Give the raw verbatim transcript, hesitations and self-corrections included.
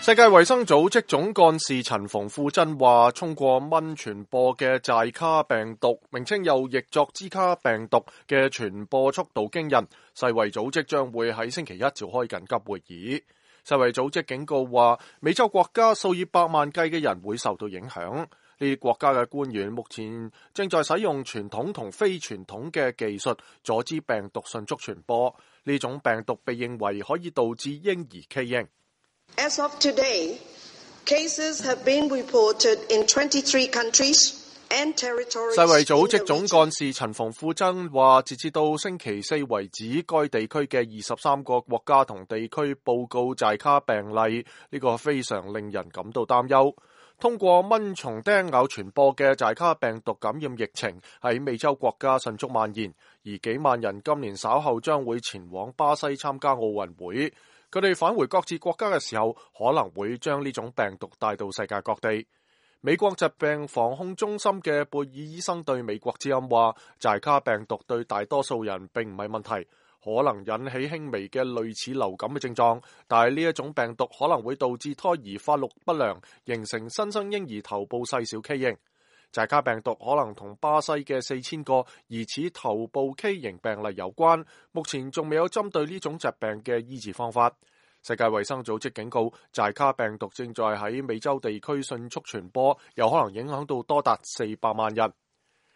世界衛生組織總幹事陳馮富珍話，通過蚊傳播嘅寨卡病毒，名稱又譯作茲卡病毒嘅傳播速度驚人。世衛組織將會喺星期一召開緊急會議。世衛組織警告話，美洲國家數以百萬計嘅人會受到影響。呢啲國家嘅官員目前正在使用傳統同非傳統嘅技術，阻止病毒迅速傳播。呢種病毒被認為可以導致嬰兒畸形。 As of today, cases have been reported in twenty-three countries and territories. 世衛組織總幹事陳馮富珍話，截至到星期四為止，該地區嘅二十三個國家同地區報告寨卡病例，呢個非常令人感到擔憂。通過蚊蟲叮咬傳播嘅寨卡病毒感染疫情喺美洲國家迅速蔓延，而幾萬人今年稍後將會前往巴西參加奧運會。佢哋返回各自國家嘅時候，可能會將呢種病毒帶到世界各地。美國疾病防控中心嘅貝爾醫生對美國之音話，寨卡病毒對大多數人並唔係問題，可能引起輕微嘅類似流感嘅症狀，但係呢一種病毒可能會導致胎兒發育不良，形成新生嬰兒頭部細小畸形。寨卡病毒可能同巴西嘅四千個疑似頭部畸形病例有關，目前仲未有針對呢種疾病嘅醫治方法。世界衛生組織警告，寨卡病毒正在喺美洲地區迅速傳播，有可能影響到多達四百萬人。